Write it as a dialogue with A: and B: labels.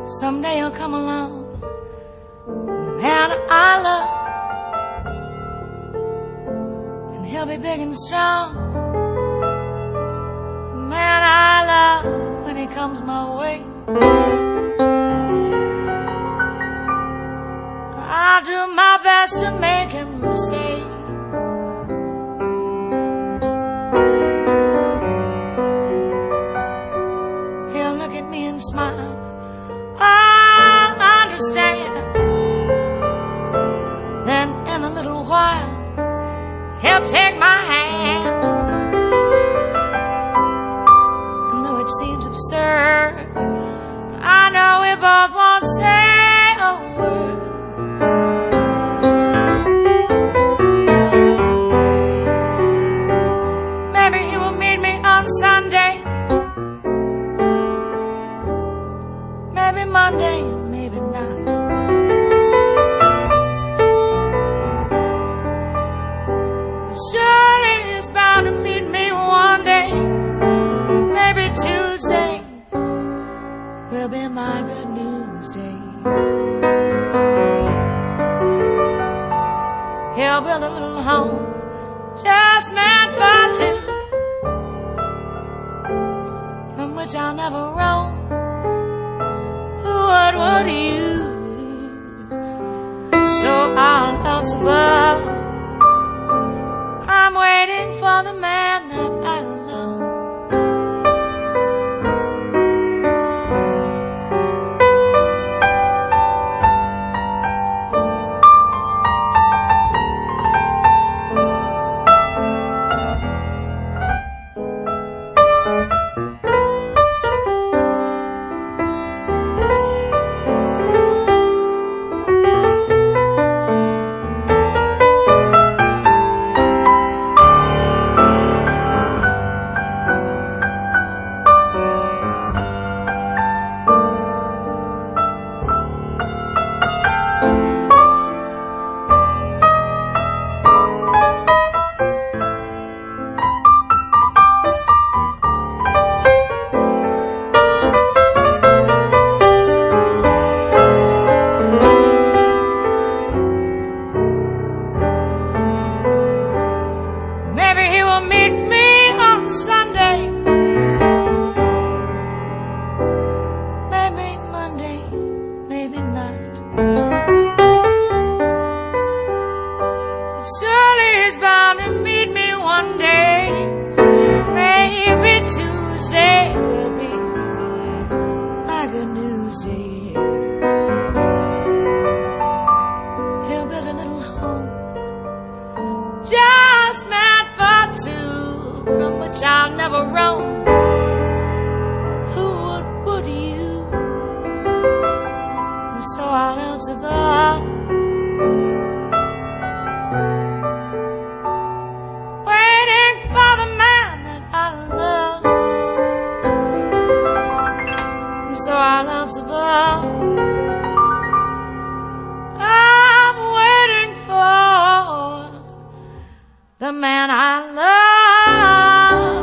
A: Someday he'll come along, the man I love, and he'll be big and strong. The man I love, when he comes my way, I'll do my best to make him stay. He'll look at me and smile, I'll understand. Then in a little while, he'll take my hand. And though it seems absurd, I know we both won't say a word. Maybe he will meet me on Sunday, maybe Monday, maybe not. Surely he's bound to meet me one day. Maybe Tuesday will be my good news day. He'll build a little home just meant for two, from which I'll never roam. What would you? So I'll bounce above. I'm waiting for the man that I love. Surely he's bound to meet me one day. Maybe Tuesday will be my good news day. He'll build a little home just meant for two, from which I'll never roam. Who would you? And so I'll answer the so I'll answer, I'm waiting for the man I love.